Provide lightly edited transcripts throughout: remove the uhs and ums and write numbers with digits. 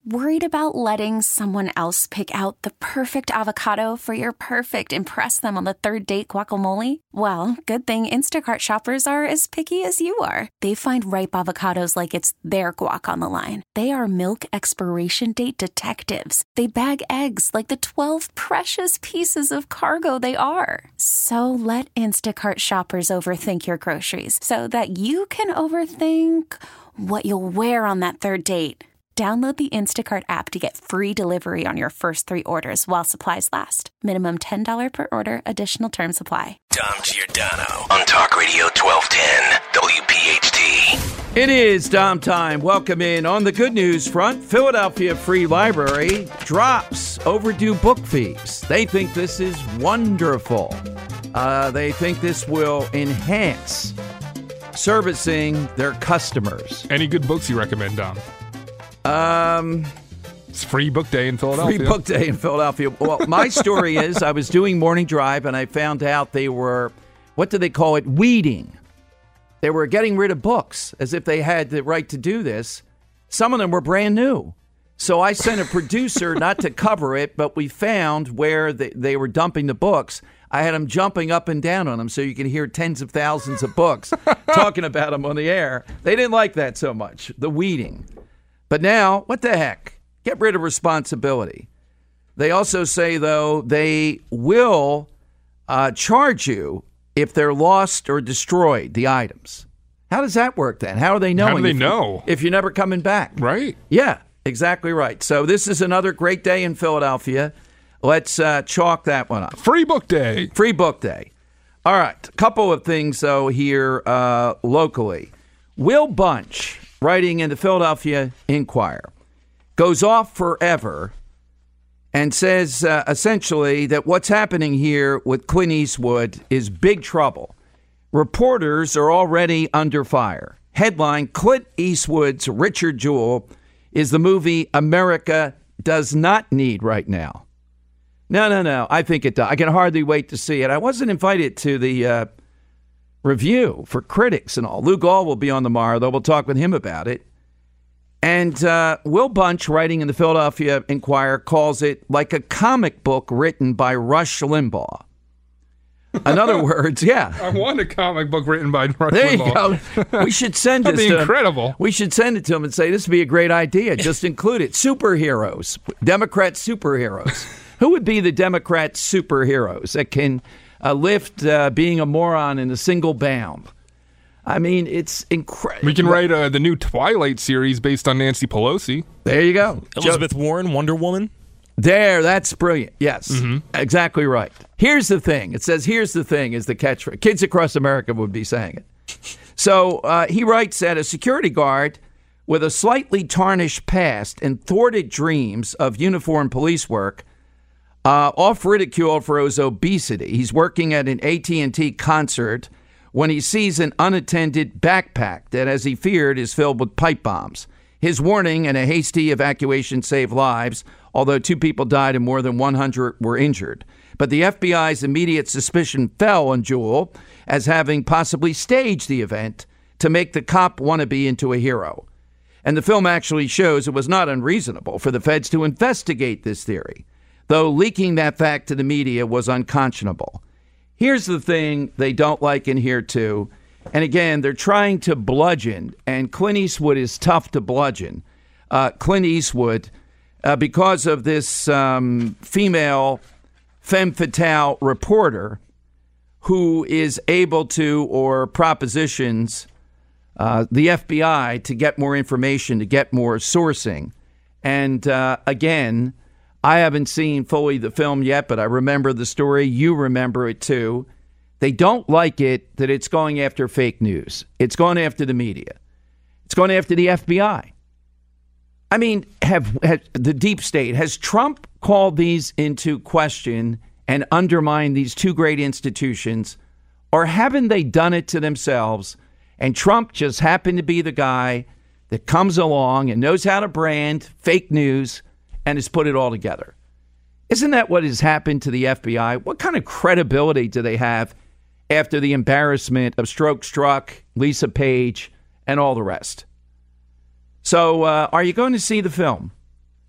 Worried about letting someone else pick out the perfect avocado for your perfect impress them on the third date guacamole? Well, good thing Instacart shoppers are as picky as you are. They find ripe avocados like it's their guac on the line. They are milk expiration date detectives. They bag eggs like the 12 precious pieces of cargo they are. So let Instacart shoppers overthink your groceries so that you can overthink what you'll wear on that third date. Download the Instacart app to get free delivery on your first 3 orders while supplies last. Minimum $10 per order. Additional terms apply. Dom Giordano on Talk Radio 1210 WPHT. It is Dom time. Welcome in. On the good news front, Philadelphia Free Library drops overdue book fees. They think this is wonderful. They think this will enhance servicing their customers. Any good books you recommend, Dom? It's free book day in Philadelphia. Free book day in Philadelphia. Well, my story is I was doing morning drive and I found out they were, what do they call it, weeding. They were getting rid of books as if they had the right to do this. Some of them were brand new. So I sent a producer not to cover it, but we found where they were dumping the books. I had them jumping up and down on them so you can hear tens of thousands of books talking about them on the air. They didn't like that so much, the weeding. But now, what the heck? Get rid of responsibility. They also say, though, they will charge you if they're lost or destroyed, the items. How does that work then? How are they knowing? How do they know? If you're never coming back. Right. Yeah, exactly right. So this is another great day in Philadelphia. Let's chalk that one up. Free book day. Free book day. All right. A couple of things, though, here locally. Will Bunch, writing in the Philadelphia Inquirer, goes off forever and says essentially that what's happening here with Clint Eastwood is big trouble. Reporters are already under fire. Headline, Clint Eastwood's Richard Jewell is the movie America does not need right now. No. I think it does. I can hardly wait to see it. I wasn't invited to the review for critics and all. Lou Gall will be on tomorrow, though. We'll talk with him about it. And Will Bunch, writing in the Philadelphia Inquirer, calls it like a comic book written by Rush Limbaugh. In other words, yeah. I want a comic book written by Rush there Limbaugh. You go. We should send this to him. That'd be incredible. We should send it to him and say, this would be a great idea. Just include it. Superheroes. Democrat superheroes. Who would be the Democrat superheroes that can lift being a moron in a single bound? I mean, it's incredible. We can write the new Twilight series based on Nancy Pelosi. There you go. Elizabeth Warren, Wonder Woman. There, that's brilliant. Yes, exactly right. Here's the thing. It says, here's the thing is the catchphrase. Kids across America would be saying it. So he writes that a security guard with a slightly tarnished past and thwarted dreams of uniformed police work off ridicule for his obesity. He's working at an AT&T concert when he sees an unattended backpack that, as he feared, is filled with pipe bombs. His warning and a hasty evacuation saved lives, although 2 people died and more than 100 were injured. But the FBI's immediate suspicion fell on Jewell as having possibly staged the event to make the cop wannabe into a hero. And the film actually shows it was not unreasonable for the feds to investigate this theory, though leaking that fact to the media was unconscionable. Here's the thing they don't like in here, too. And again, they're trying to bludgeon, and Clint Eastwood is tough to bludgeon. Clint Eastwood, because of this female femme fatale reporter who is able to, or propositions the FBI to get more information, to get more sourcing. And again, I haven't seen fully the film yet, but I remember the story. You remember it, too. They don't like it that it's going after fake news. It's going after the media. It's going after the FBI. I mean, have the deep state, has Trump called these into question and undermined these 2 great institutions, or haven't they done it to themselves? And Trump just happened to be the guy that comes along and knows how to brand fake news and has put it all together. Isn't that what has happened to the FBI? What kind of credibility do they have after the embarrassment of Strzok, Lisa Page, and all the rest? So are you going to see the film?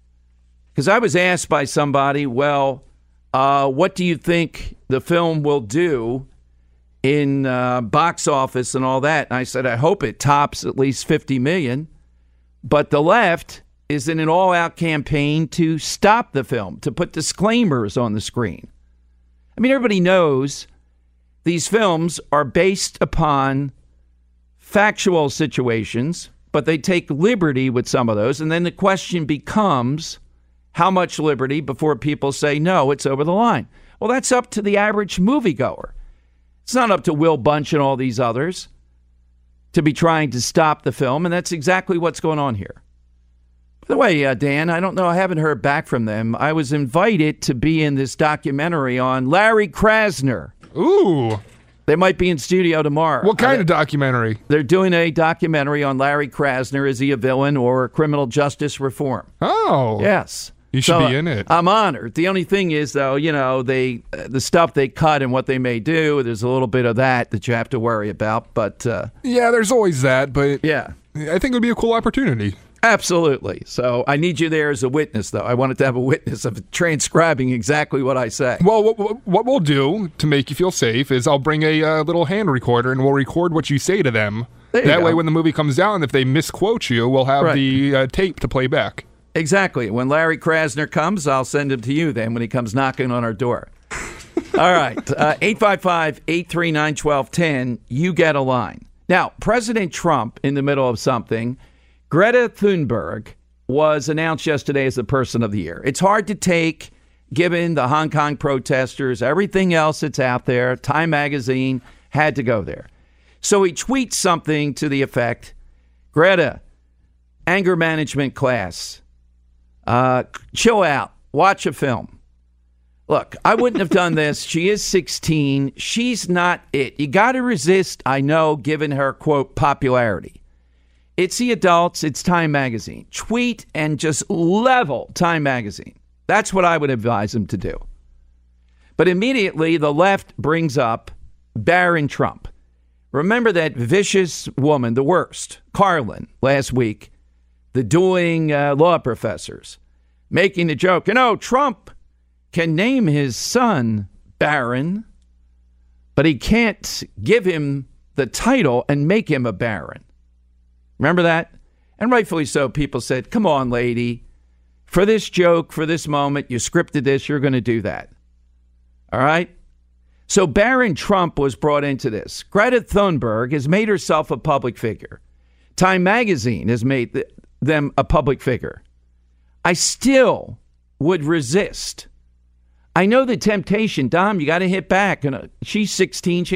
Because I was asked by somebody, well, what do you think the film will do in box office and all that? And I said, I hope it tops at least 50 million. But the left is in an all-out campaign to stop the film, to put disclaimers on the screen. I mean, everybody knows these films are based upon factual situations, but they take liberty with some of those. And then the question becomes, how much liberty before people say, no, it's over the line? Well, that's up to the average moviegoer. It's not up to Will Bunch and all these others to be trying to stop the film, and that's exactly what's going on here. By the way, Dan, I don't know, I haven't heard back from them. I was invited to be in this documentary on Larry Krasner. Ooh. They might be in studio tomorrow. What kind of documentary? They're doing a documentary on Larry Krasner. Is he a villain or criminal justice reform? Oh. Yes. You should be in it. I'm honored. The only thing is, though, you know, the stuff they cut and what they may do, there's a little bit of that you have to worry about. But yeah, there's always that. But yeah, I think it would be a cool opportunity. Absolutely. So I need you there as a witness, though. I wanted to have a witness of transcribing exactly what I say. Well, what we'll do to make you feel safe is I'll bring a little hand recorder and we'll record what you say to them. That way, when the movie comes out, if they misquote you, we'll have the tape to play back. Exactly. When Larry Krasner comes, I'll send him to you then when he comes knocking on our door. All right. 855-839-1210. You get a line. Now, President Trump, in the middle of something, Greta Thunberg was announced yesterday as the Person of the Year. It's hard to take, given the Hong Kong protesters, everything else that's out there. Time Magazine had to go there. So he tweets something to the effect, Greta, anger management class. Chill out. Watch a film. Look, I wouldn't have done this. She is 16. She's not it. You got to resist, I know, given her, quote, popularity. It's the adults. It's Time Magazine. Tweet and just level Time Magazine. That's what I would advise him to do. But immediately the left brings up Barron Trump. Remember that vicious woman, the worst, Carlin, last week, the dueling law professors, making the joke, Trump can name his son Barron, but he can't give him the title and make him a baron. Remember that? And rightfully so, people said, come on, lady, for this joke, for this moment, you scripted this, you're going to do that. All right? So Barron Trump was brought into this. Greta Thunberg has made herself a public figure. Time Magazine has made them a public figure. I still would resist. I know the temptation, Dom, you got to hit back. She's 16.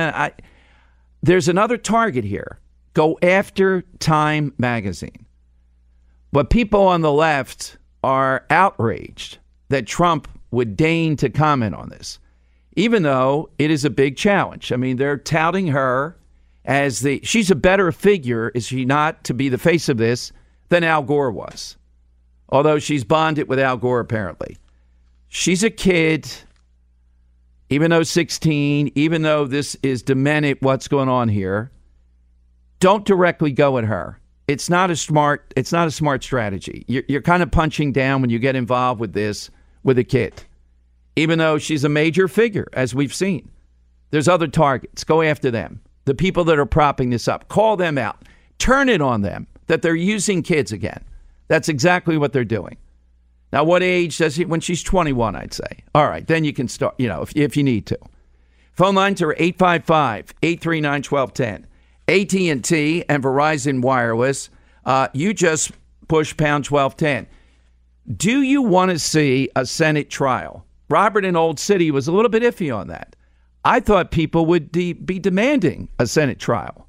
There's another target here. Go after Time Magazine. But people on the left are outraged that Trump would deign to comment on this, even though it is a big challenge. I mean, they're touting her as she's a better figure, is she not, to be the face of this than Al Gore was. Although she's bonded with Al Gore, apparently. She's a kid, even though 16, even though this is demented, what's going on here. Don't directly go at her. It's not a smart strategy. You're kind of punching down when you get involved with this with a kid, even though she's a major figure, as we've seen. There's other targets. Go after them. The people that are propping this up, call them out. Turn it on them that they're using kids again. That's exactly what they're doing. Now, what age does she? When she's 21, I'd say. All right, then you can start, if you need to. Phone lines are 855-839-1210. AT&T and Verizon Wireless, you just push pound 1210. Do you want to see a Senate trial? Robert in Old City was a little bit iffy on that. I thought people would be demanding a Senate trial.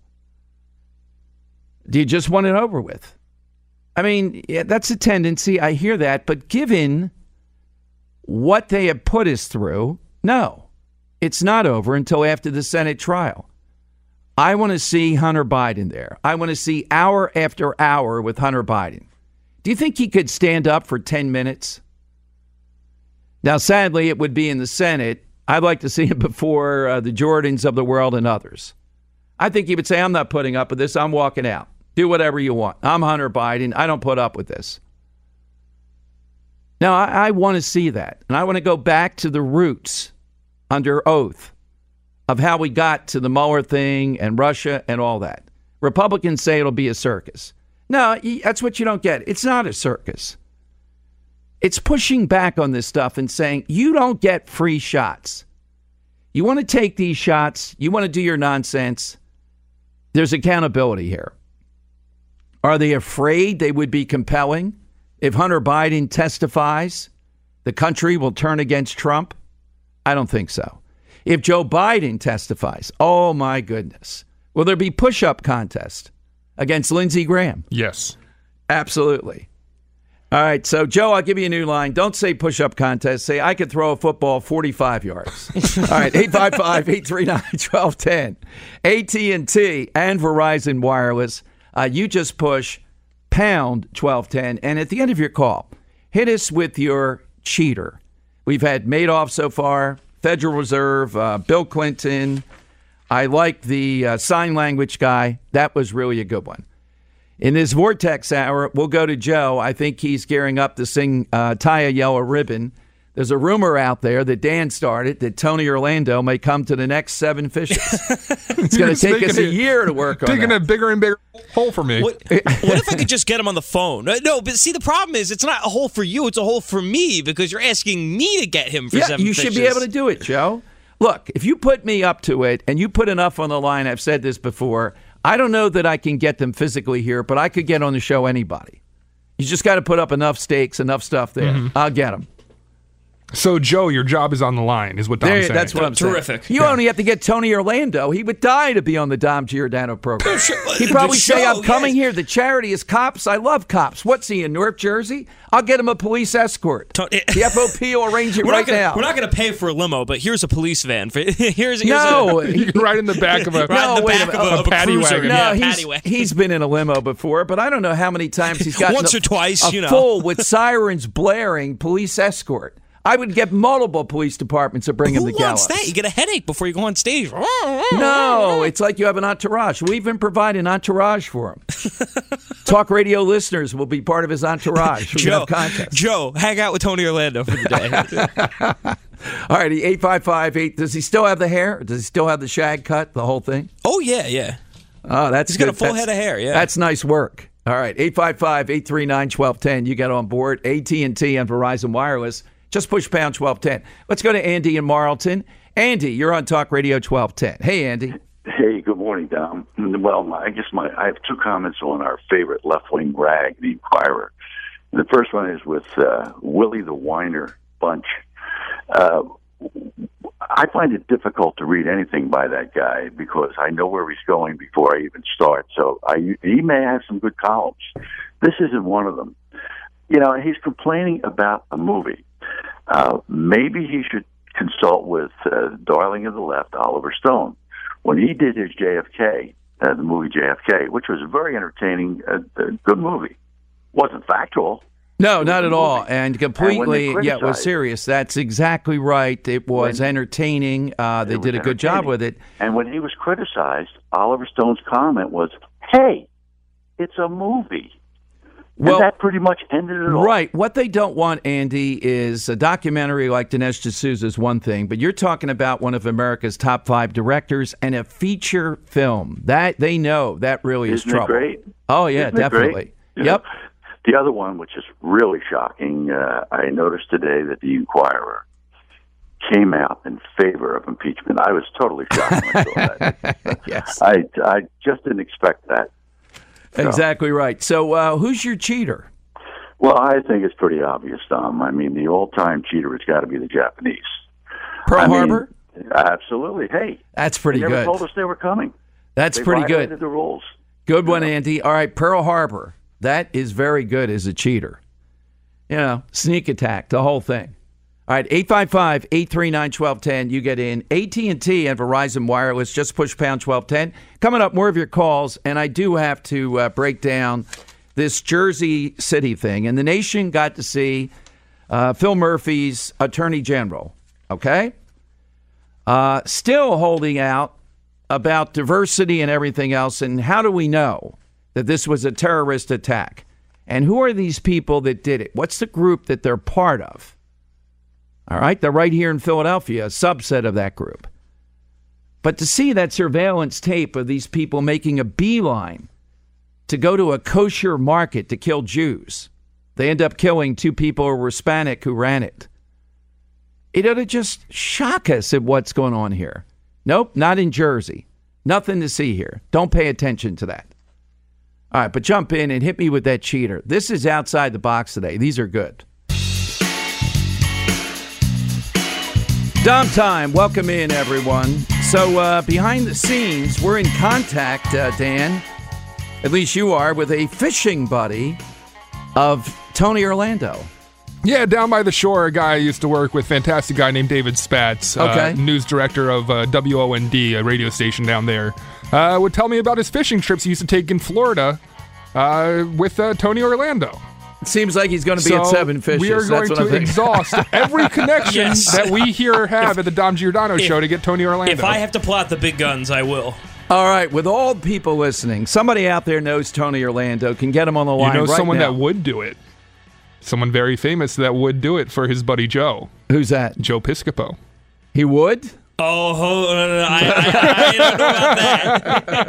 Do you just want it over with? I mean, yeah, that's a tendency. I hear that. But given what they have put us through, no, it's not over until after the Senate trial. I want to see Hunter Biden there. I want to see hour after hour with Hunter Biden. Do you think he could stand up for 10 minutes? Now, sadly, it would be in the Senate. I'd like to see him before the Jordans of the world and others. I think he would say, I'm not putting up with this. I'm walking out. Do whatever you want. I'm Hunter Biden. I don't put up with this. Now, I want to see that. And I want to go back to the roots under oath of how we got to the Mueller thing and Russia and all that. Republicans say it'll be a circus. No, that's what you don't get. It's not a circus. It's pushing back on this stuff and saying, you don't get free shots. You want to take these shots. You want to do your nonsense. There's accountability here. Are they afraid they would be compelling? If Hunter Biden testifies, the country will turn against Trump? I don't think so. If Joe Biden testifies, oh my goodness. Will there be push-up contest against Lindsey Graham? Yes. Absolutely. All right, so, Joe, I'll give you a new line. Don't say push-up contest. Say, I could throw a football 45 yards. All right, 855-839-1210. AT&T and Verizon Wireless. You just push pound 1210. And at the end of your call, hit us with your cheater. We've had Madoff so far, Federal Reserve, Bill Clinton. I like the sign language guy. That was really a good one. In this Vortex hour, we'll go to Joe. I think he's gearing up to sing Tie a Yellow Ribbon. There's a rumor out there that Dan started that Tony Orlando may come to the next Seven Fishes. It's going to take us a year to work on that. Digging a bigger and bigger hole for me. What if I could just get him on the phone? No, but see, the problem is it's not a hole for you. It's a hole for me because you're asking me to get him for Seven you Fishes. Should be able to do it, Joe. Look, if you put me up to it and you put enough on the line, I've said this before, I don't know that I can get them physically here, but I could get on the show anybody. You just got to put up enough stakes, enough stuff there. Mm-hmm. I'll get them. So, Joe, your job is on the line, is what Dom's saying. That's what I'm saying. Terrific. You only have to get Tony Orlando. He would die to be on the Dom Giordano program. He'd probably say, I'm coming here. The charity is cops. I love cops. What's he, in Newark, Jersey? I'll get him a police escort. The FOP will arrange it right now. We're not going to pay for a limo, but here's a police van. Here's no. You can ride in the back of a paddy wagon. No, he's been in a limo before, but I don't know how many times he's gotten once or twice, full with sirens blaring police escort. I would get multiple police departments to bring him to gallows. Who wants that? You get a headache before you go on stage. No, it's like you have an entourage. We even provide an entourage for him. Talk radio listeners will be part of his entourage. Joe, hang out with Tony Orlando for the day. All right, 855-8. Does he still have the hair? Does he still have the shag cut, the whole thing? Oh, yeah. Oh, that's He's good. got a full head of hair, yeah. That's nice work. All right, 855-839-1210. You get on board. AT&T and Verizon Wireless. Just push pound 1210. Let's go to Andy in Marlton. Andy, you're on Talk Radio 1210. Hey, Andy. Hey, good morning, Dom. Well, I have two comments on our favorite left-wing rag, the Inquirer. And the first one is with Willie the Whiner Bunch. I find it difficult to read anything by that guy because I know where he's going before I even start. So he may have some good columns. This isn't one of them. He's complaining about a movie. Maybe he should consult with darling of the left, Oliver Stone. When he did his JFK, the movie JFK, which was a very entertaining, good movie. Wasn't factual. No, not at all. And completely, it was serious. That's exactly right. It was entertaining. They did a good job with it. And when he was criticized, Oliver Stone's comment was, hey, it's a movie. Well, and that pretty much ended it all. Right. What they don't want, Andy, is a documentary like Dinesh D'Souza is one thing, but you're talking about one of America's top 5 directors and a feature film. That they know that really is trouble. Isn't it great? Oh, yeah, definitely. Yep. The other one, which is really shocking, I noticed today that the Inquirer came out in favor of impeachment. I was totally shocked when I saw that. Yes. I just didn't expect that. So. Exactly right. So who's your cheater? Well, I think it's pretty obvious, Tom. I mean, the all-time cheater has got to be the Japanese. Pearl Harbor? Absolutely. Hey. That's pretty good. They never told us they were coming. That's pretty good. They violated the rules. Good one, Andy. All right, Pearl Harbor. That is very good as a cheater. Sneak attack, the whole thing. All right, 855-839-1210. You get in. AT&T and Verizon Wireless. Just push pound 1210. Coming up, more of your calls, and I do have to break down this Jersey City thing. And the nation got to see Phil Murphy's Attorney General, okay? Still holding out about diversity and everything else, and how do we know that this was a terrorist attack? And who are these people that did it? What's the group that they're part of? All right, they're right here in Philadelphia, a subset of that group. But to see that surveillance tape of these people making a beeline to go to a kosher market to kill Jews, they end up killing 2 people who were Hispanic who ran it. It ought to just shock us at what's going on here. Nope, not in Jersey. Nothing to see here. Don't pay attention to that. All right, but jump in and hit me with that cheater. This is outside the box today. These are good. Dom time. Welcome in, everyone. So behind the scenes, we're in contact, Dan, at least you are, with a fishing buddy of Tony Orlando. Yeah, down by the shore, a guy I used to work with, fantastic guy named David Spatz, news director of WOND, a radio station down there, would tell me about his fishing trips he used to take in Florida with Tony Orlando. It seems like he's going to be at 7 Fishes. We are going to exhaust every connection that we here have at the Dom Giordano show to get Tony Orlando. If I have to pull out the big guns, I will. All right, with all people listening, somebody out there knows Tony Orlando, can get him on the line right now. Someone that would do it. Someone very famous that would do it for his buddy Joe. Who's that? Joe Piscopo. He would? Oh, I don't know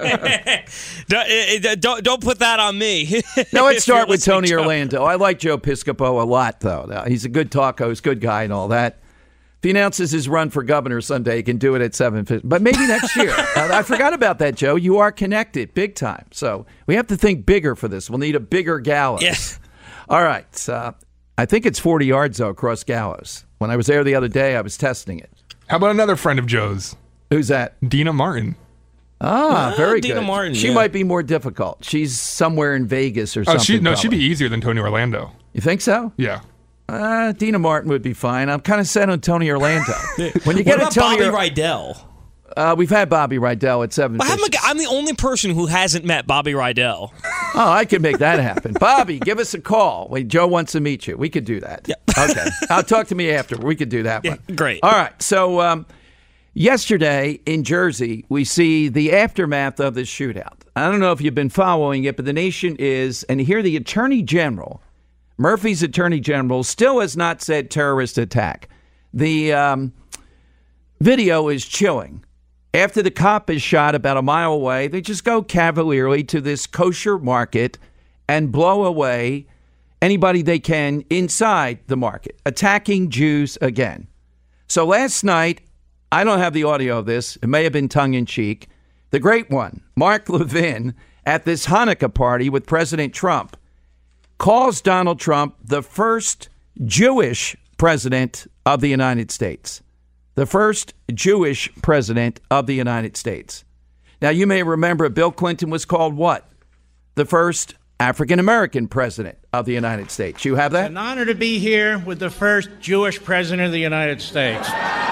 about that. Don't put that on me. No, let's start with Tony Orlando. I like Joe Piscopo a lot, though. He's a good talk host, good guy and all that. If he announces his run for governor someday, he can do it at 7:50. But maybe next year. I forgot about that, Joe. You are connected big time. So we have to think bigger for this. We'll need a bigger gallows. Yes. All right. I think it's 40 yards, though, across gallows. When I was there the other day, I was testing it. How about another friend of Joe's? Who's that? Dina Martin. Very Dina good. Martin, she might be more difficult. She's somewhere in Vegas or something. She'd be easier than Tony Orlando. You think so? Yeah. Dina Martin would be fine. I'm kind of set on Tony Orlando. When you get a Tony Bobby Rydell? We've had Bobby Rydell at 7 Fishes. I'm the only person who hasn't met Bobby Rydell. Oh, I can make that happen. Bobby, give us a call. Wait, Joe wants to meet you. We could do that. Yeah. Okay. Talk to me after. We could do that one. Great. All right. So yesterday in Jersey, we see the aftermath of this shootout. I don't know if you've been following it, but the nation is, and here the Attorney General, Murphy's Attorney General, still has not said terrorist attack. The video is chilling. After the cop is shot about a mile away, they just go cavalierly to this kosher market and blow away anybody they can inside the market, attacking Jews again. So last night, I don't have the audio of this. It may have been tongue-in-cheek. The great one, Mark Levin, at this Hanukkah party with President Trump, calls Donald Trump the first Jewish president of the United States. The first Jewish president of the United States. Now, you may remember Bill Clinton was called what? The first African-American president of the United States. You have that? It's an honor to be here with the first Jewish president of the United States.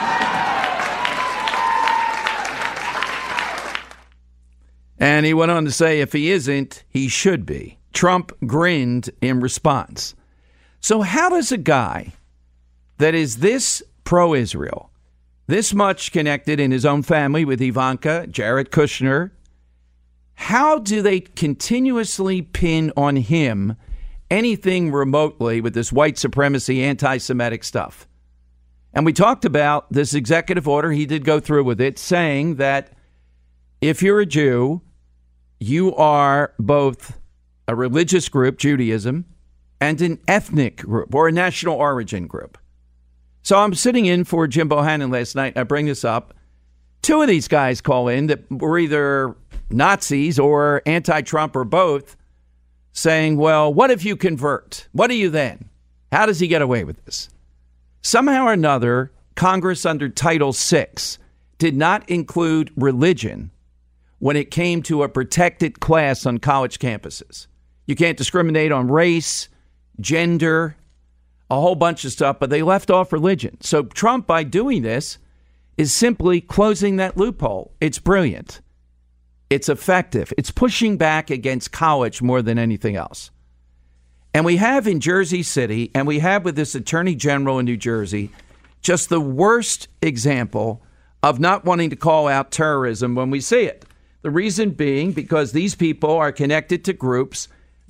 And he went on to say, if he isn't, he should be. Trump grinned in response. So how does a guy that is this pro-Israel, this much connected in his own family with Ivanka, Jared Kushner, how do they continuously pin on him anything remotely with this white supremacy, anti-Semitic stuff? And we talked about this executive order. He did go through with it, saying that if you're a Jew, you are both a religious group, Judaism, and an ethnic group or a national origin group. So I'm sitting in for Jim Bohannon last night, and I bring this up. 2 of these guys call in that were either Nazis or anti-Trump or both, saying, well, what if you convert? What are you then? How does he get away with this? Somehow or another, Congress under Title VI did not include religion when it came to a protected class on college campuses. You can't discriminate on race, gender, a whole bunch of stuff, but they left off religion. So Trump, by doing this, is simply closing that loophole. It's brilliant. It's effective. It's pushing back against college more than anything else. And we have in Jersey City, and we have with this Attorney General in New Jersey, just the worst example of not wanting to call out terrorism when we see it. The reason being because these people are connected to groups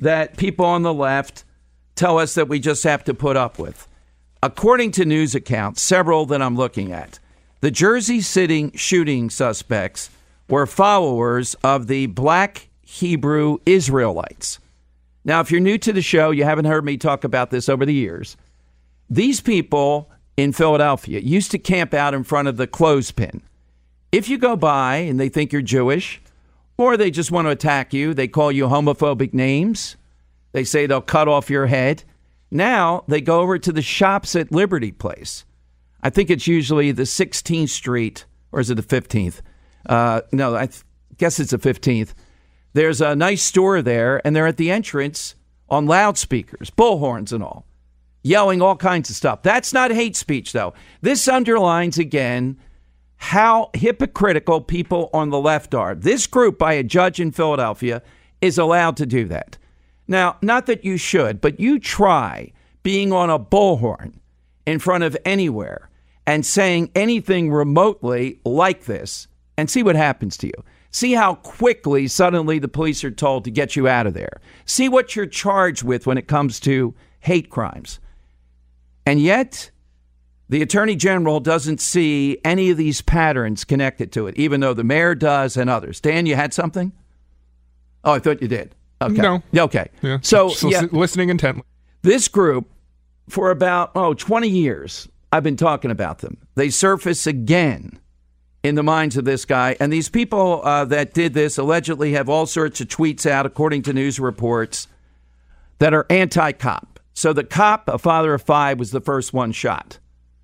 that people on the left tell us that we just have to put up with. According to news accounts, several that I'm looking at, the Jersey City shooting suspects were followers of the Black Hebrew Israelites. Now, if you're new to the show, you haven't heard me talk about this over the years. These people in Philadelphia used to camp out in front of the clothespin. If you go by and they think you're Jewish, or they just want to attack you, they call you homophobic names. They say they'll cut off your head. Now they go over to the shops at Liberty Place. I think it's usually the 16th Street, or is it the 15th? No, I guess it's the 15th. There's a nice store there, and they're at the entrance on loudspeakers, bullhorns and all, yelling all kinds of stuff. That's not hate speech, though. This underlines, again, how hypocritical people on the left are. This group, by a judge in Philadelphia, is allowed to do that. Now, not that you should, but you try being on a bullhorn in front of anywhere and saying anything remotely like this and see what happens to you. See how quickly suddenly the police are told to get you out of there. See what you're charged with when it comes to hate crimes. And yet, the Attorney General doesn't see any of these patterns connected to it, even though the mayor does and others. Dan, you had something? Oh, I thought you did. Okay. No. Okay. Yeah. So, listening intently. This group, for about 20 years, I've been talking about them. They surface again in the minds of this guy. And these people that did this allegedly have all sorts of tweets out, according to news reports, that are anti-cop. So the cop, a father of 5, was the first one shot.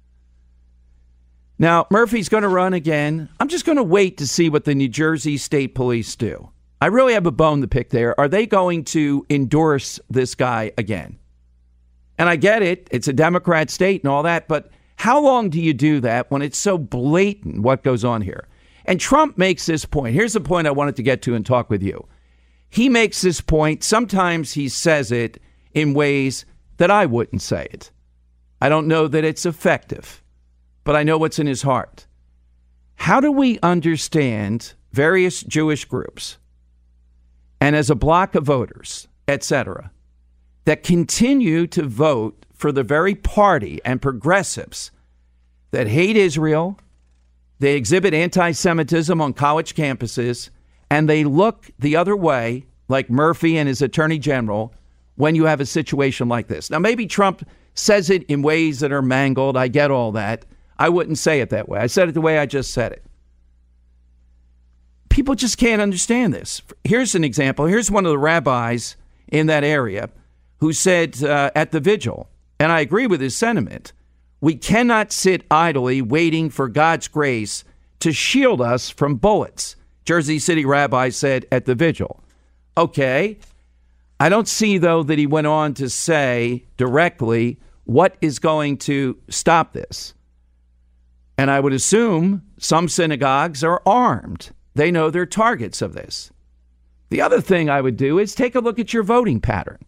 Now, Murphy's going to run again. I'm just going to wait to see what the New Jersey State Police do. I really have a bone to pick there. Are they going to endorse this guy again? And I get it. It's a Democrat state and all that. But how long do you do that when it's so blatant what goes on here? And Trump makes this point. Here's the point I wanted to get to and talk with you. He makes this point. Sometimes he says it in ways that I wouldn't say it. I don't know that it's effective, but I know what's in his heart. How do we understand various Jewish groups and as a block of voters, etc., that continue to vote for the very party and progressives that hate Israel, they exhibit anti-Semitism on college campuses, and they look the other way, like Murphy and his attorney general, when you have a situation like this? Now, maybe Trump says it in ways that are mangled. I get all that. I wouldn't say it that way. I said it the way I just said it. People just can't understand this. Here's an example. Here's one of the rabbis in that area who said at the vigil, and I agree with his sentiment, we cannot sit idly waiting for God's grace to shield us from bullets. Jersey City rabbi said at the vigil. Okay. I don't see, though, that he went on to say directly what is going to stop this. And I would assume some synagogues are armed. They know they're targets of this. The other thing I would do is take a look at your voting pattern.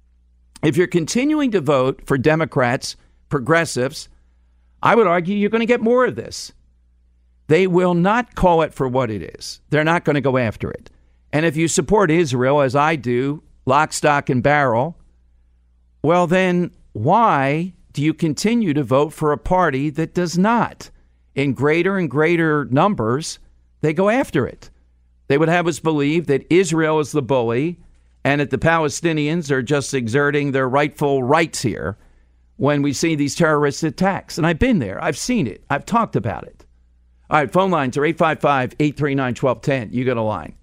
If you're continuing to vote for Democrats, progressives, I would argue you're going to get more of this. They will not call it for what it is. They're not going to go after it. And if you support Israel, as I do, lock, stock, and barrel, well, then why do you continue to vote for a party that does not? In greater and greater numbers, they go after it. They would have us believe that Israel is the bully and that the Palestinians are just exerting their rightful rights here when we see these terrorist attacks. And I've been there. I've seen it. I've talked about it. All right, phone lines are 855-839-1210. You got a line.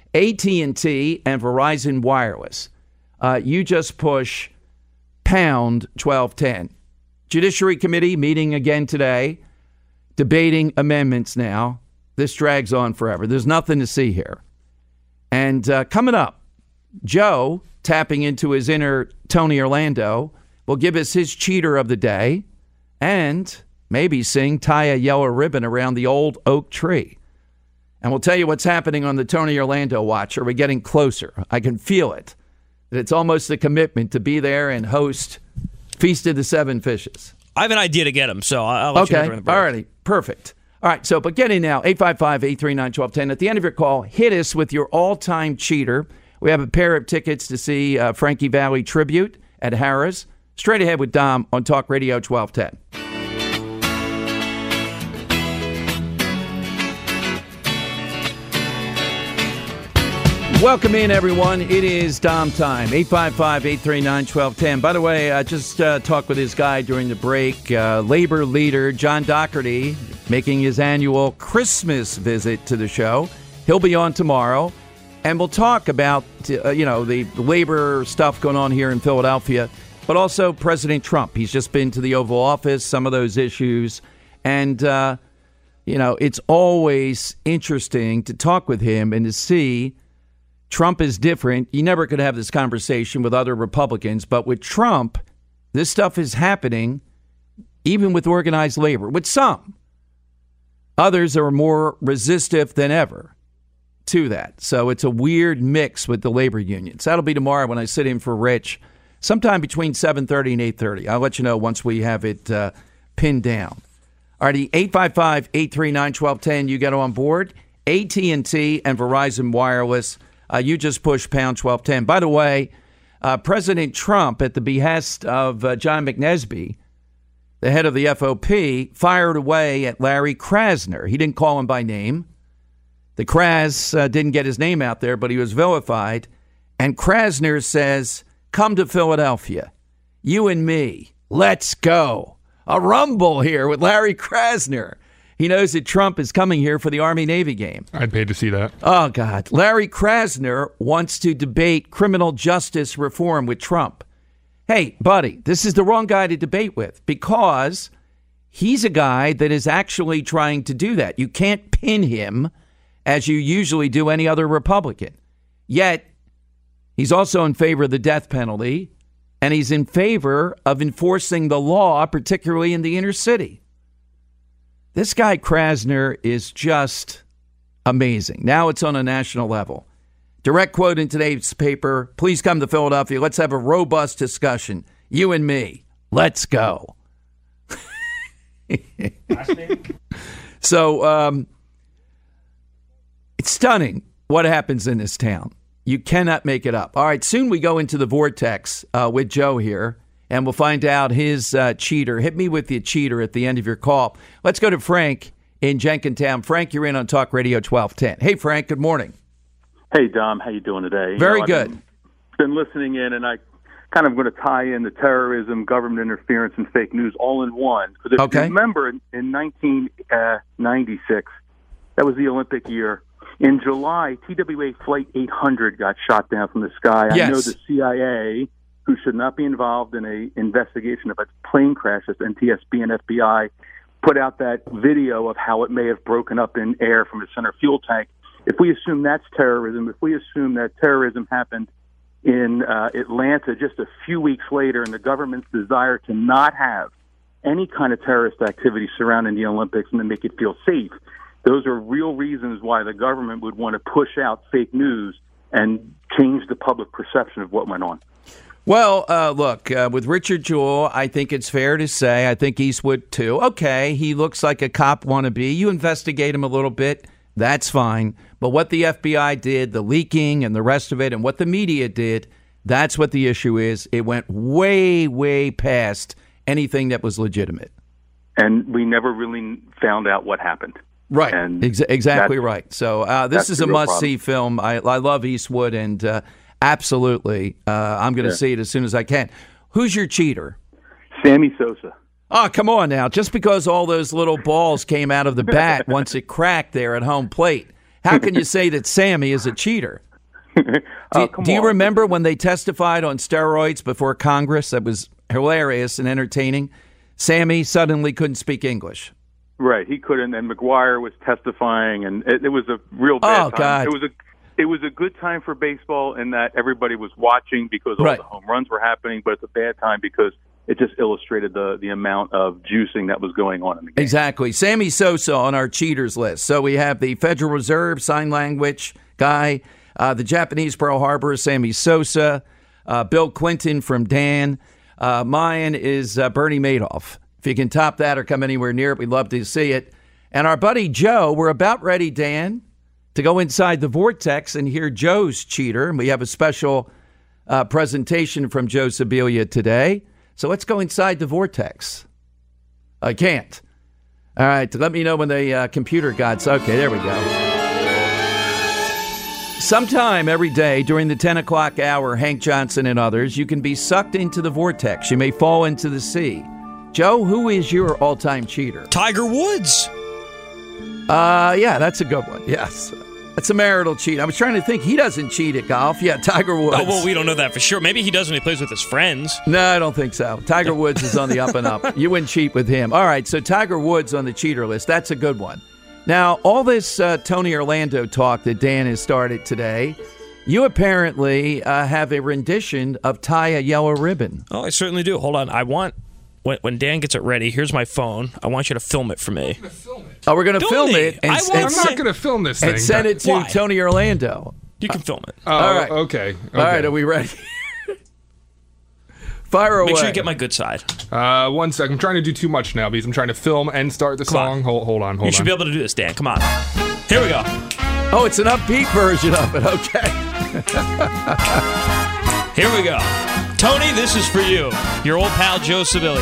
AT&T and Verizon Wireless. You just push pound 1210. Judiciary Committee meeting again today, debating amendments now. This drags on forever. There's nothing to see here. And coming up, Joe, tapping into his inner Tony Orlando, will give us his cheater of the day and maybe tie a yellow ribbon around the old oak tree. And we'll tell you what's happening on the Tony Orlando watch. Are we getting closer? I can feel it. That it's almost a commitment to be there and host Feast of the Seven Fishes. I have an idea to get him, so I'll let you know during the break. All righty. Perfect. All right, so but get in now, 855-839-1210. At the end of your call, hit us with your all-time cheater. We have a pair of tickets to see Frankie Valli Tribute at Harrah's. Straight ahead with Dom on Talk Radio 1210. Welcome in, everyone. It is Dom time. 855-839-1210. By the way, I just talked with this guy during the break. Labor leader John Doherty making his annual Christmas visit to the show. He'll be on tomorrow, and we'll talk about the labor stuff going on here in Philadelphia, but also President Trump. He's just been to the Oval Office, some of those issues, and it's always interesting to talk with him and to see. Trump is different. You never could have this conversation with other Republicans, but with Trump, this stuff is happening even with organized labor. With some. Others are more resistive than ever to that. So it's a weird mix with the labor unions. That'll be tomorrow when I sit in for Rich, sometime between 7:30 and 8:30. I'll let you know once we have it pinned down. All righty, 855-839-1210. You get on board. AT&T and Verizon Wireless. You just push pound 1210. By the way, President Trump, at the behest of John McNesby, the head of the FOP, fired away at Larry Krasner. He didn't call him by name. The Kras didn't get his name out there, but he was vilified. And Krasner says, come to Philadelphia. You and me. Let's go. A rumble here with Larry Krasner. He knows that Trump is coming here for the Army-Navy game. I'd pay to see that. Oh, God. Larry Krasner wants to debate criminal justice reform with Trump. Hey, buddy, this is the wrong guy to debate with because he's a guy that is actually trying to do that. You can't pin him as you usually do any other Republican. Yet, he's also in favor of the death penalty, and he's in favor of enforcing the law, particularly in the inner city. This guy Krasner is just amazing. Now it's on a national level. Direct quote in today's paper, please come to Philadelphia. Let's have a robust discussion. You and me. Let's go. So it's stunning what happens in this town. You cannot make it up. All right, soon we go into the vortex with Joe here. And we'll find out his cheater. Hit me with the cheater at the end of your call. Let's go to Frank in Jenkintown. Frank, you're in on Talk Radio 1210. Hey, Frank, good morning. Hey, Dom. How you doing today? Very good. I've been listening in, and I kind of going to tie in the terrorism, government interference, and fake news all in one. Because if you remember, in 1996, that was the Olympic year. In July, TWA Flight 800 got shot down from the sky. Yes. I know the CIA, who should not be involved in an investigation of a plane crash, as NTSB and FBI, put out that video of how it may have broken up in air from a center fuel tank. If we assume that's terrorism, if we assume that terrorism happened in Atlanta just a few weeks later, and the government's desire to not have any kind of terrorist activity surrounding the Olympics and to make it feel safe, those are real reasons why the government would want to push out fake news and change the public perception of what went on. Well, look, with Richard Jewell, I think it's fair to say, I think Eastwood too. Okay, he looks like a cop wannabe. You investigate him a little bit, that's fine. But what the FBI did, the leaking and the rest of it, and what the media did, that's what the issue is. It went way, way past anything that was legitimate. And we never really found out what happened. Right, and exactly right. So this is a must-see film. I love Eastwood, and absolutely, I'm going to see it as soon as I can. Who's your cheater? Sammy Sosa. Oh, come on now. Just because all those little balls came out of the bat once it cracked there at home plate, how can you say that Sammy is a cheater? Do you remember when they testified on steroids before Congress? That was hilarious and entertaining. Sammy suddenly couldn't speak English. Right, he couldn't, and McGuire was testifying, and it was a real bad time. God. It was a good time for baseball in that everybody was watching because all the home runs were happening, but it's a bad time because it just illustrated the amount of juicing that was going on in the game. Exactly. Sammy Sosa on our cheaters list. So we have the Federal Reserve sign language guy, the Japanese Pearl Harbor, Sammy Sosa, Bill Clinton from Dan. Mine is Bernie Madoff. If you can top that or come anywhere near it, we'd love to see it. And our buddy Joe, we're about ready, Dan, to go inside the vortex and hear Joe's cheater. And we have a special presentation from Joe Sibilia today. So let's go inside the vortex. I can't. All right, let me know when the computer gods. Okay, there we go. Sometime every day during the 10 o'clock hour, Hank Johnson and others, you can be sucked into the vortex. You may fall into the sea. Joe, who is your all-time cheater? Tiger Woods. Yeah, that's a good one. Yes. That's a marital cheat. I was trying to think. He doesn't cheat at golf. Yeah, Tiger Woods. Oh, well, we don't know that for sure. Maybe he does when he plays with his friends. No, I don't think so. Tiger Woods is on the up and up. You wouldn't cheat with him. All right, so Tiger Woods on the cheater list. That's a good one. Now, all this Tony Orlando talk that Dan has started today, you apparently have a rendition of Tie a Yellow Ribbon. Oh, I certainly do. Hold on. I want, when Dan gets it ready, here's my phone. I want you to film it for me. Oh, we're going to film it. I'm not going to film this thing. And send it to Tony Orlando. You can film it. All right. Okay. All right, are we ready? Fire away. Make sure you get my good side. 1 second. I'm trying to do too much now because I'm trying to film and start the song. Hold on. You should be able to do this, Dan. Come on. Here we go. Oh, it's an upbeat version of it. Okay. Here we go. Tony, this is for you. Your old pal, Joe Sibilia.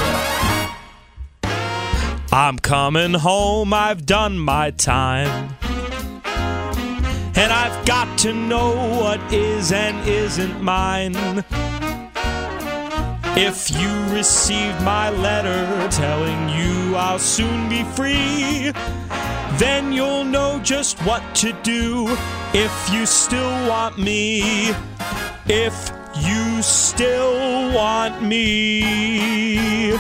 I'm coming home. I've done my time. And I've got to know what is and isn't mine. If you received my letter telling you I'll soon be free, then you'll know just what to do if you still want me. If you still want me.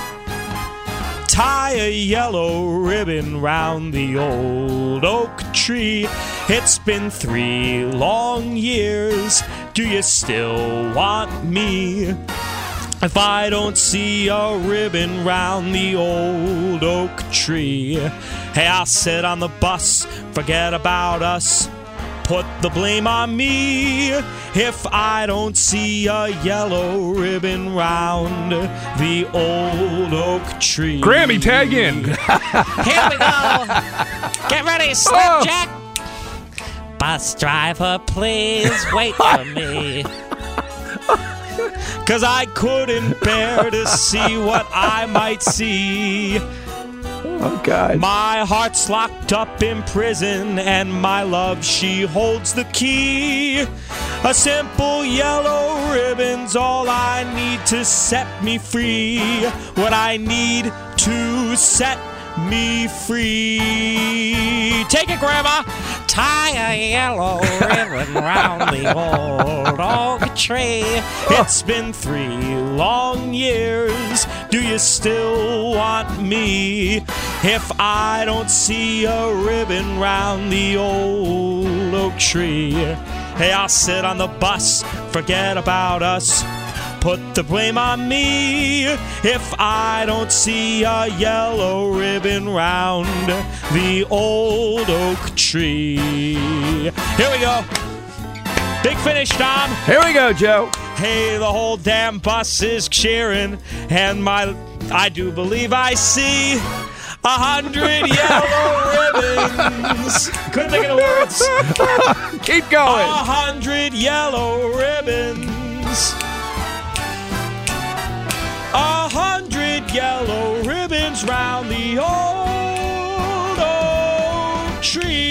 Tie a yellow ribbon round the old oak tree. It's been 3 long years. Do you still want me? If I don't see a ribbon round the old oak tree, hey, I'll sit on the bus, forget about us, put the blame on me. If I don't see a yellow ribbon round the old oak tree. Grammy, tag in. Here we go. Get ready, Slapjack. Bus driver, please wait for me. 'Cause I couldn't bear to see what I might see. Oh, God. My heart's locked up in prison, and my love, she holds the key. A simple yellow ribbon's all I need to set me free. What I need to set me free. Take it, Grandma. Tie a yellow ribbon round the old oak tree. It's been 3 long years. Do you still want me? If I don't see a ribbon round the old oak tree, hey, I'll sit on the bus, forget about us, put the blame on me. If I don't see a yellow ribbon round the old oak tree. Here we go. Big finish, Tom. Here we go, Joe. Hey, the whole damn bus is cheering, and I do believe I see 100 yellow ribbons. Couldn't think of the words. Keep going. 100 yellow ribbons. 100 yellow ribbons round the old oak tree.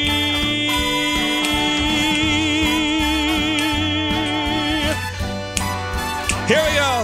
Here we go.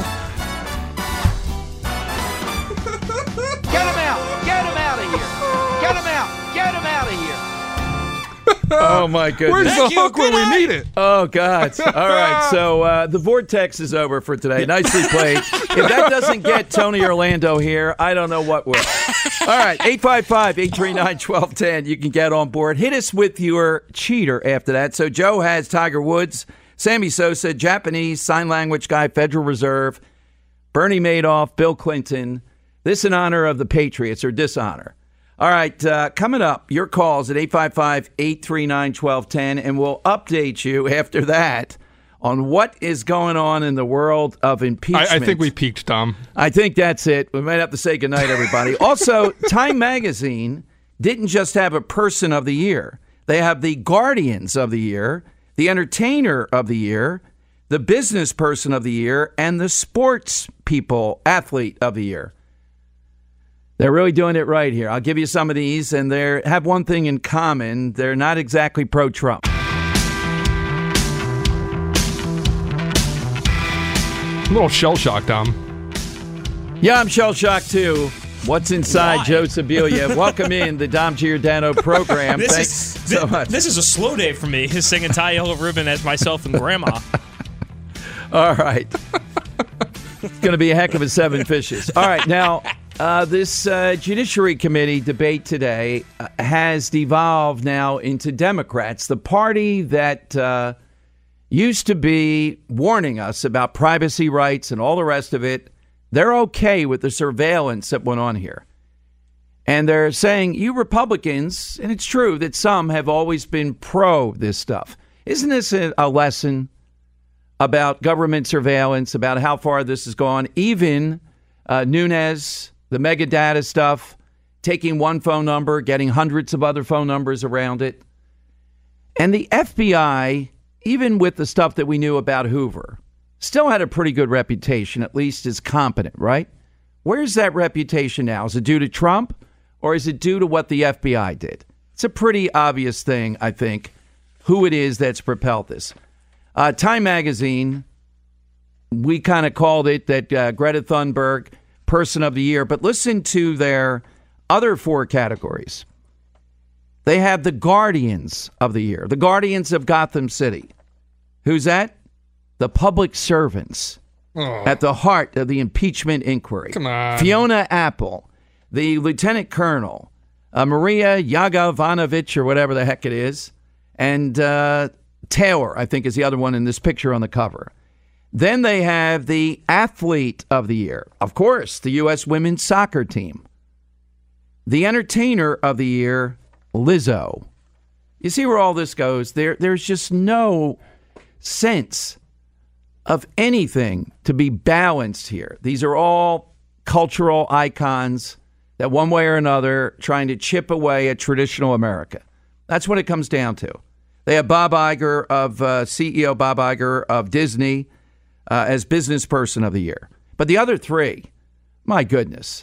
Get him out! Get him out of here! Get him out! Get him out of here! Oh, my goodness. Where's the hook when we need it? Oh, God. All right, so the Vortex is over for today. Nicely played. If that doesn't get Tony Orlando here, I don't know what will. All right, 855-839-1210. You can get on board. Hit us with your cheater after that. So Joe has Tiger Woods, Sammy Sosa, Japanese, sign language guy, Federal Reserve, Bernie Madoff, Bill Clinton. This in honor of the Patriots, or dishonor. All right, coming up, your calls at 855-839-1210, and we'll update you after that on what is going on in the world of impeachment. I think we peaked, Tom. I think that's it. We might have to say goodnight, everybody. Also, Time Magazine didn't just have a Person of the Year. They have the Guardians of the Year, the Entertainer of the Year, the Business Person of the Year, and the Sports People Athlete of the Year. They're really doing it right here. I'll give you some of these, and they have one thing in common. They're not exactly pro-Trump. A little shell-shocked, Dom. Yeah, I'm shell-shocked, too. What's inside Joe Sibilia? Welcome in the Dom Giordano program. Thanks so much. This is a slow day for me, singing Tie Yellow Ribbon as myself and Grandma. All right. It's going to be a heck of a 7 fishes. All right, now, this Judiciary Committee debate today has devolved now into Democrats, the party that used to be warning us about privacy rights and all the rest of it. They're okay with the surveillance that went on here. And they're saying, you Republicans, and it's true that some have always been pro this stuff. Isn't this a lesson about government surveillance, about how far this has gone? Even Nunes, the mega data stuff, taking one phone number, getting hundreds of other phone numbers around it. And the FBI, even with the stuff that we knew about Hoover, still had a pretty good reputation, at least as competent, right? Where's that reputation now? Is it due to Trump, or is it due to what the FBI did? It's a pretty obvious thing, I think, who it is that's propelled this. Time Magazine, we kind of called it that Greta Thunberg, Person of the Year, but listen to their other 4 categories. They have the Guardians of the Year, the Guardians of Gotham City. Who's that? The public servants at the heart of the impeachment inquiry. Come on. Fiona Apple, the lieutenant colonel, Maria Yaganovich, or whatever the heck it is, and Taylor, I think, is the other one in this picture on the cover. Then they have the athlete of the year. Of course, the U.S. women's soccer team. The entertainer of the year, Lizzo. You see where all this goes? There's just no sense of anything to be balanced here. These are all cultural icons that one way or another trying to chip away at traditional America. That's what it comes down to. They have Bob Iger CEO Bob Iger of Disney as Business Person of the Year. But the other 3, my goodness,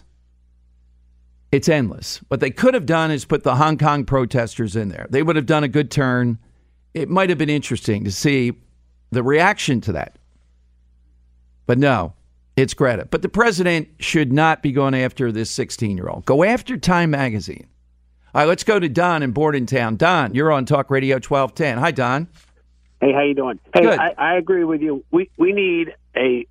it's endless. What they could have done is put the Hong Kong protesters in there. They would have done a good turn. It might have been interesting to see the reaction to that. But no, it's Greta. But the president should not be going after this 16-year-old. Go after Time Magazine. All right, let's go to Don in Bordentown. Don, you're on Talk Radio 1210. Hi, Don. Hey, how you doing? Hey, good. I agree with you. We need a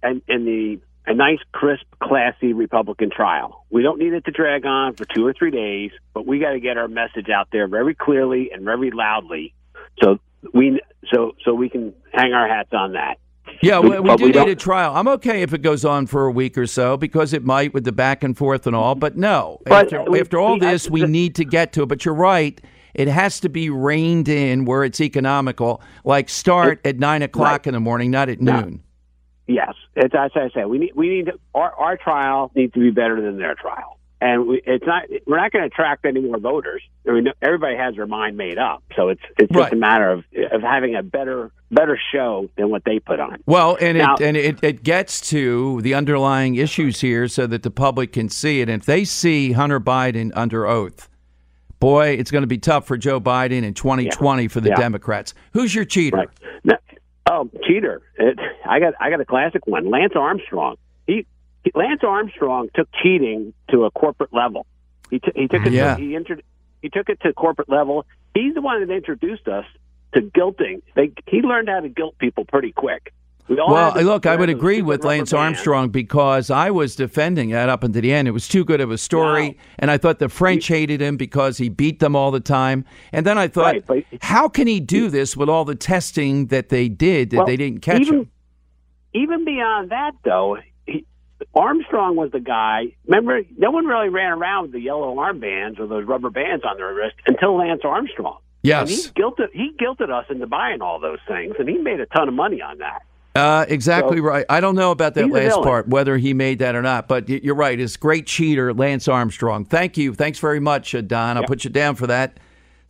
nice, crisp, classy Republican trial. We don't need it to drag on for 2 or 3 days, but we got to get our message out there very clearly and very loudly, so we can hang our hats on that. Yeah, we do need a trial. I'm okay if it goes on for a week or so, because it might with the back and forth and all. But no, after all this, we need to get to it. But you're right. It has to be reined in where it's economical, like start at 9 o'clock in the morning, not at noon. Yes, as I say, we need our trial needs to be better than their trial. And we're not going to attract any more voters. I mean, everybody has their mind made up, so it's just a matter of having a better show than what they put on. Well, it gets to the underlying issues here, so that the public can see it. And if they see Hunter Biden under oath, boy, it's going to be tough for Joe Biden in 2020 for the Democrats. Who's your cheater? Right. Now, cheater! I got a classic one. Lance Armstrong. Lance Armstrong took cheating to a corporate level. He took it. He took it to corporate level. He's the one that introduced us to guilting. He learned how to guilt people pretty quick. Look, I would agree with Lance Armstrong, because I was defending that up until the end. It was too good of a story, and I thought the French hated him because he beat them all the time. And then I thought, how can he do this with all the testing that they did that they didn't catch him? Even beyond that, though, Armstrong was the guy. Remember, no one really ran around with the yellow armbands or those rubber bands on their wrist until Lance Armstrong. Yes. And he guilted us into buying all those things, and he made a ton of money on that. Exactly right. I don't know about that last part, whether he made that or not, but you're right. It's great cheater, Lance Armstrong. Thank you. Thanks very much, Don. I'll put you down for that.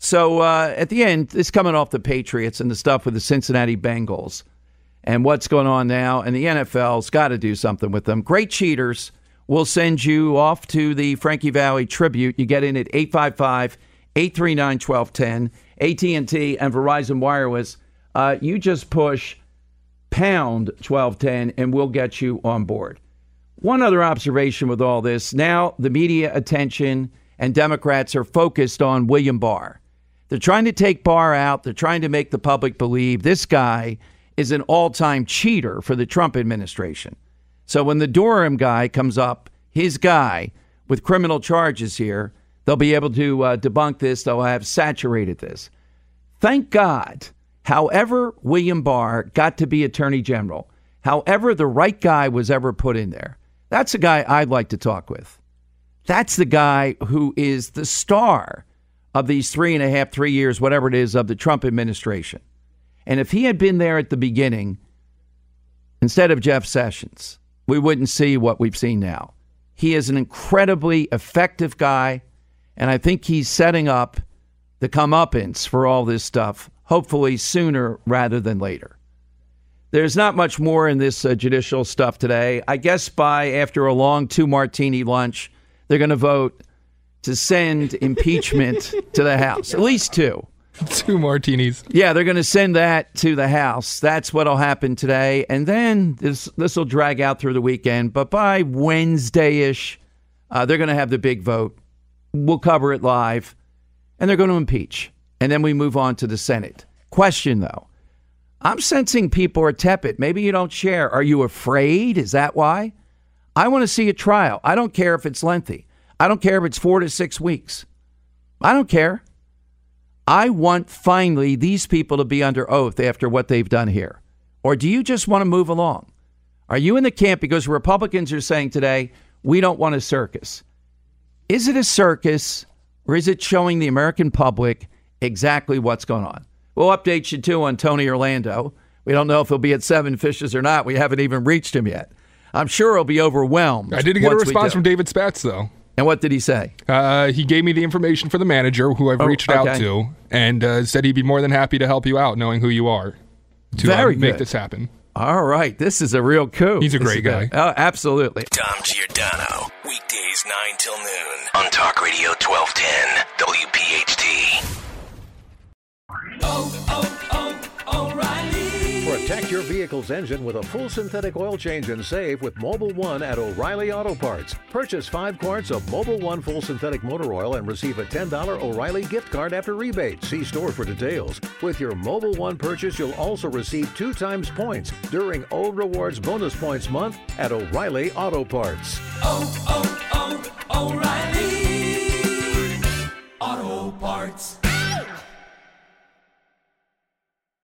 So at the end, this coming off the Patriots and the stuff with the Cincinnati Bengals and what's going on now, and the NFL's got to do something with them. Great Cheaters will send you off to the Frankie Valli tribute. You get in at 855-839-1210, AT&T and Verizon Wireless. You just push pound 1210 and we'll get you on board. One other observation with all this, now the media attention and Democrats are focused on William Barr. They're trying to take Barr out. They're trying to make the public believe this guy is an all-time cheater for the Trump administration. So when the Durham guy comes up, his guy with criminal charges here, they'll be able to debunk this. They'll have saturated this. Thank God, however William Barr got to be Attorney General, however the right guy was ever put in there, that's a guy I'd like to talk with. That's the guy who is the star of these 3 years, whatever it is, of the Trump administration. And if he had been there at the beginning, instead of Jeff Sessions, we wouldn't see what we've seen now. He is an incredibly effective guy, and I think he's setting up the comeuppance for all this stuff, hopefully sooner rather than later. There's not much more in this judicial stuff today. I guess after a long 2-martini lunch, they're going to vote to send impeachment to the House. At least 2. 2 martinis. Yeah, they're going to send that to the House. That's what'll happen today. And then this will drag out through the weekend. But by Wednesday-ish, they're going to have the big vote. We'll cover it live. And they're going to impeach. And then we move on to the Senate. Question, though. I'm sensing people are tepid. Maybe you don't share. Are you afraid? Is that why? I want to see a trial. I don't care if it's lengthy. I don't care if it's 4 to 6 weeks. I don't care. I want finally these people to be under oath after what they've done here. Or do you just want to move along? Are you in the camp because Republicans are saying today, we don't want a circus? Is it a circus or is it showing the American public exactly what's going on? We'll update you too on Tony Orlando. We don't know if he'll be at Seven Fishes or not. We haven't even reached him yet. I'm sure he'll be overwhelmed. I did get a response from David Spatz, though. And what did he say? He gave me the information for the manager, who I've reached out to, and said he'd be more than happy to help you out, knowing who you are, to make this happen. All right. This is a real coup. He's a great guy. Oh, absolutely. Tom Giordano, weekdays 9 till noon on Talk Radio 1210, WPHT. O'Reilly. Protect your vehicle's engine with a full synthetic oil change and save with Mobil 1 at O'Reilly Auto Parts. Purchase 5 quarts of Mobil 1 full synthetic motor oil and receive a $10 O'Reilly gift card after rebate. See store for details. With your Mobil 1 purchase, you'll also receive 2 times points during Old Rewards Bonus Points Month at O'Reilly Auto Parts. O'Reilly Auto Parts.